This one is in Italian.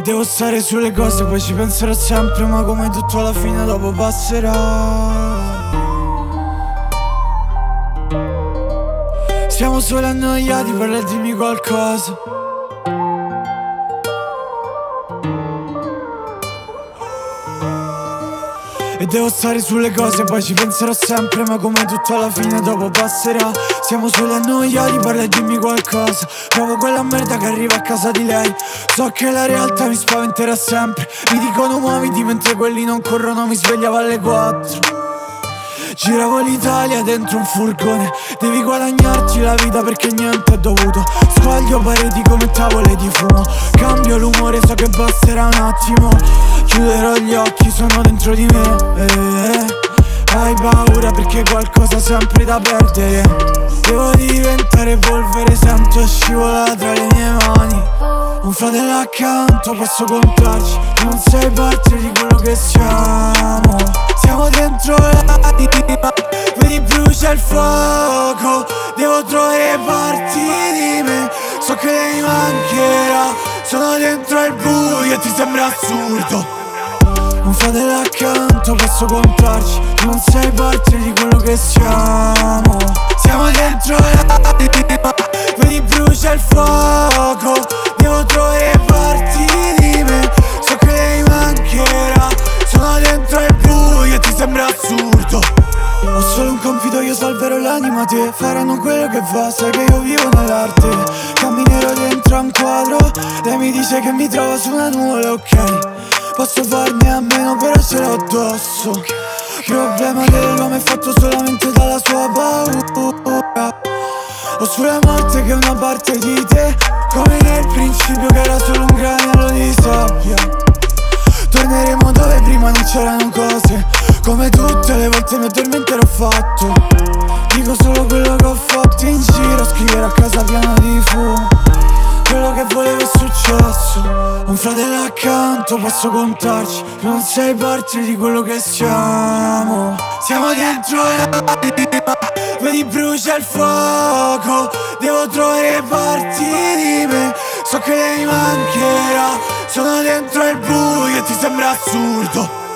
devo stare sulle cose, poi ci penserò sempre, ma come tutto alla fine dopo passerà. Siamo solo annoiati, parla e dimmi qualcosa. E devo stare sulle cose, poi ci penserò sempre, ma come tutto alla fine dopo passerà. Siamo solo annoiati, parla e dimmi qualcosa. Provo quella merda che arriva a casa di lei. So che la realtà mi spaventerà sempre. Mi dicono muoviti mentre quelli non corrono, mi svegliavo alle 4. Giravo l'Italia dentro un furgone. Devi guadagnarti la vita perché niente è dovuto. Squaglio pareti come tavole di fumo. Cambio l'umore, so che basterà un attimo. Chiuderò gli occhi, sono dentro di me. Hai paura perché qualcosa sempre da perdere. Devo diventare polvere, sento scivola tra le mie mani. Un fratello accanto, posso contarci. Non sei parte di quello che siamo. Siamo dentro l'anima, vedi brucia il fuoco. Devo trovare parti di me. So che lei mancherà. Sono dentro il buio e ti sembra assurdo. Un fratello accanto, posso contarci. Non sei parte di quello che siamo. Siamo dentro l'anima, vedi brucia il fuoco. Devo trovare parti di me. So che lei mancherà. Sono dentro il buio e ti sembra assurdo. Ho solo un compito, io salverò l'anima a te. Faranno quello che va, sai che io vivo nell'arte. Camminerò dentro a un quadro. Lei mi dice che mi trova su una nuvola, ok. Posso farne a meno però ce l'ho addosso. Il problema dell'uomo è fatto solamente dalla sua paura. Ho sulla morte che è una parte di te. Come nel principio che era solo un granello di sabbia. Torneremo dove prima non c'erano cose. Come tutte le volte mi addormenterò fatto. Dico solo quello che ho fatto in giro. Scriverò a casa piena di fumo. Quello che volevo è successo. Un fratello accanto, posso contarci. Non sei parte di quello che siamo. Siamo dentro l'anima, vedi brucia il fuoco. Devo trovare parti di me. So che lei mancherà. Sono dentro il buio e ti sembra assurdo.